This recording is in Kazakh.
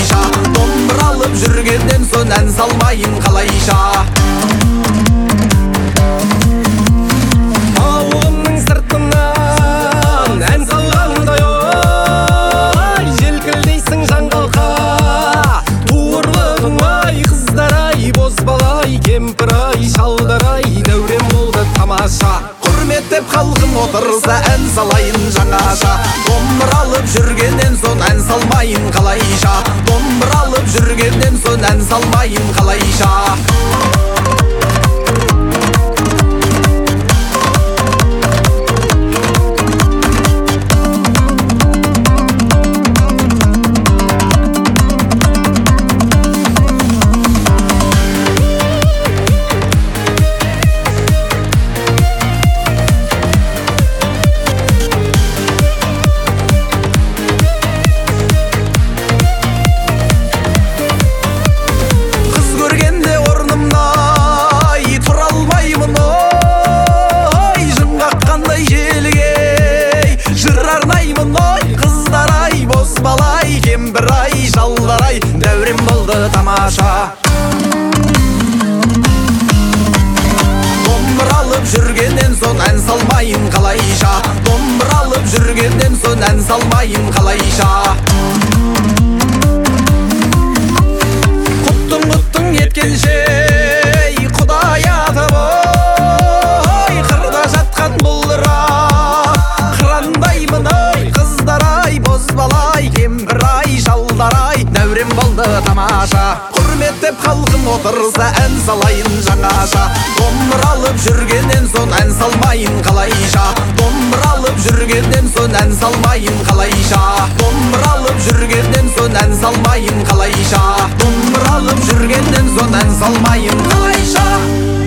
қалайша, домбыра алып жүргеннен соң ән салмайын қалайша. Ауылымның сыртынан ән салғандай ой, желкілдейсің жаңғалқа. Туырлығың ай, қыздар-ай, бозбала-ай, кемпір-ай, шалдар-ай, дәурен болды тамаша. Құрметтеп халқым отырса ән салайын жаңаша, домбыра алып жүргеннен соң ән салмайын қалайша, домбыра алып жүргеннен соң ән салмайын қалайша. Кемпір-ай, шалдар-ай, дәурен болды тамаша. Домбыра алып жүргеннен соң ән салмайын қалайша, домбыра алып жүргеннен соң ән салмайын қалайша. Құттың еткенше Құдай атып ой, қырда жатқан бұлдыра қырандаймын ой, қыздар-ай, бозбала-ай, кемпір-ай, шалдар-ай, дәурен болды тамаша. Құрметтеп халқым отырса ән салайын жаңаша, домбыра алып жүргеннен соң ән салмайын қалайша, домбыра алып жүргеннен соң ән салмайын қалайша, домбыра алып жүргеннен соң ән салмайын қалайша, домбыра алып жүргеннен соң ән салмайын қалайша.